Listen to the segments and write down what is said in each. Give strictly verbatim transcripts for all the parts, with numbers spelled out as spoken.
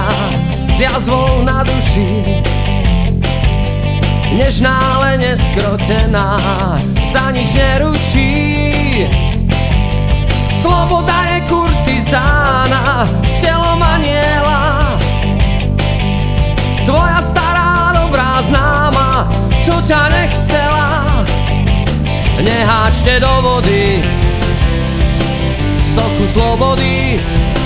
s jazvou na duši, nežná, ale neskrotená, za nič neručí. Sloboda je kurtizána s telom aniela, tvoja stará dobrá známa, čo ťa nechcela. Neháčte do vody sochu slobody,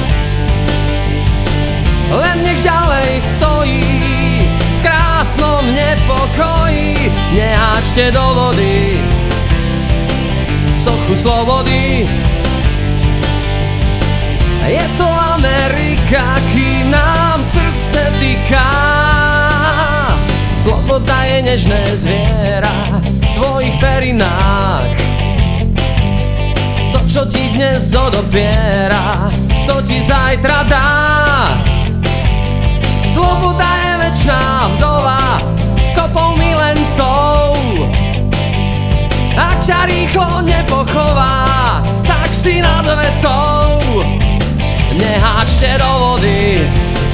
len nech ďalej stojí v krásnom nepokoji. Neháčte do vody sochu slobody. Je to Amerika, kým nám srdce týka. Sloboda je nežné zviera v tvojich perinách. To, čo ti dnes odopiera, to ti zajtra dá. Sloboda je večná vdova s kopou milencov. Ak ťa rýchlo nepochová, tak si nad vecou. Neháčte do vody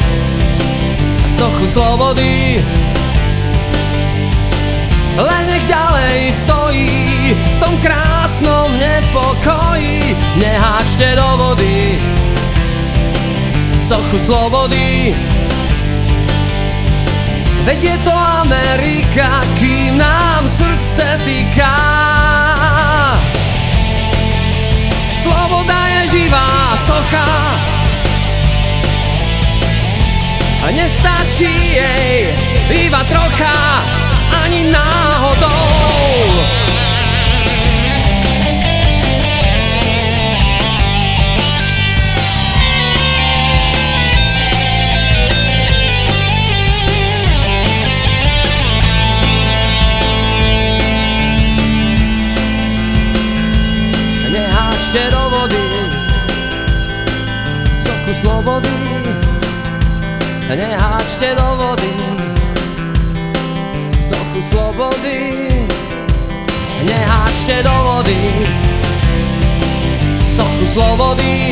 sochu slobody, len nech ďalej stojí v tom krásnom nepokoji. Neháčte do vody sochu slobody, veď je to Amerika, kým nám srdce týka. Sloboda je živá socha a nestačí jej iba trocha, ani náhodou. Neháčte do vody sochu slobody, neháčte do vody sochu slobody, neháčte do vody sochu slobody,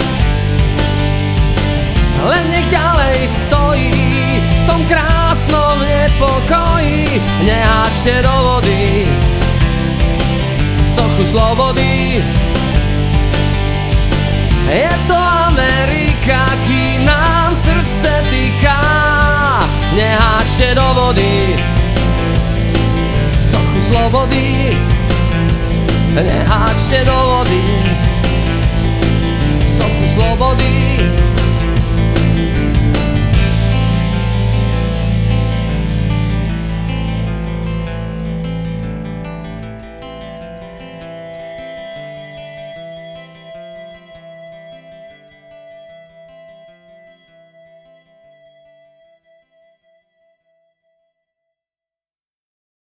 len nech ďalej stojí v tom krásnom nepokoji. Neháčte do vody sochu slobody, je to Amerika, kým nám srdce týka. Neháčte do vody sochu slobody, neháčte do vody sochu slobody.